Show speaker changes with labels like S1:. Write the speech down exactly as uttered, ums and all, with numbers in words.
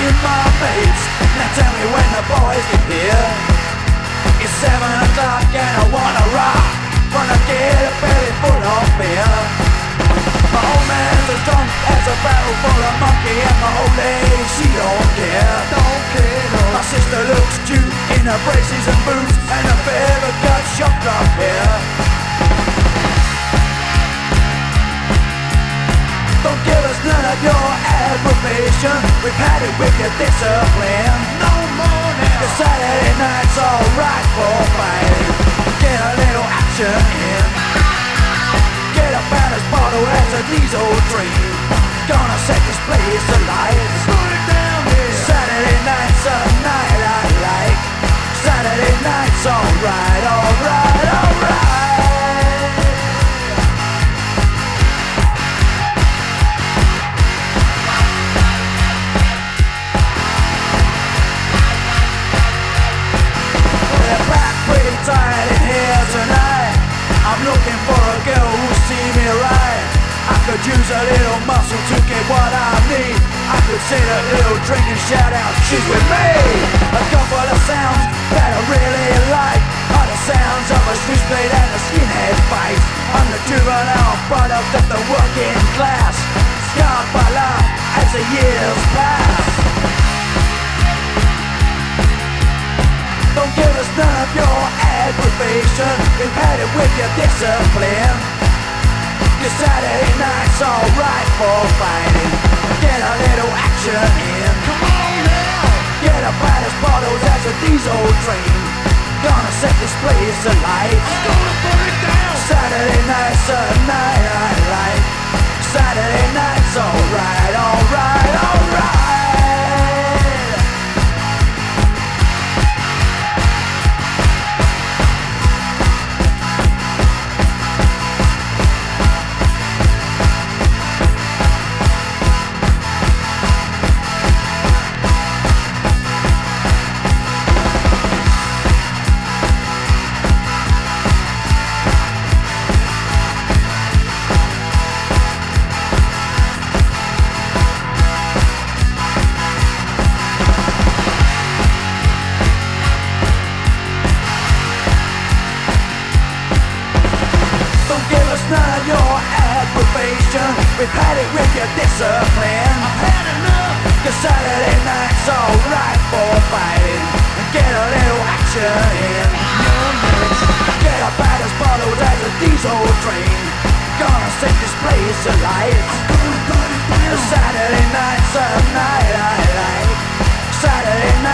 S1: with my mates. Now tell me when the boys get here. It's seven o'clock and I wanna rock. Wanna get a belly full of beer. My old man's as drunk as a barrel full of monkey, and my old lady, she don't care.
S2: Don't care, no.
S1: My sister looks cute in her braces and boots, and her feather cut chopped up hair. Don't give us none of your aggravation. We've had it with your discipline.
S2: No more now.
S1: Your Saturday night's alright for fighting. Get a little action in. Get a badass bottle as a diesel train. Gonna set this place alight.
S2: Put it down here.
S1: Saturday night's a night I like. Saturday night's alright, alright, alright. Pretty tired in here tonight. I'm looking for a girl who'll see me right. I could use a little muscle to get what I need. I could sit a little drink and shout out, she's with me. A couple of sounds that I really like are the sounds of a switchblade and a skinhead fight. I'm the juvenile product of the working class, scarred by life as the years pass. Don't give us none of your aggravation. We've had it with your discipline. Your Saturday night's alright for fighting. Get a little action in.
S2: Come on now.
S1: Get a baddest bottles as a diesel train. Gonna set this place alight.
S2: I'm gonna put it down.
S1: Saturday night's a night I like. Saturday night's alright, alright, alright. None of your aggravation. We've had it with your discipline.
S2: I've had enough.
S1: Your Saturday night's alright for fighting. Get a little action in. Get a baddest bottles as a diesel train. Gonna set this place alight.
S2: I'm gonna put it down.
S1: Saturday night's a night I like. Saturday night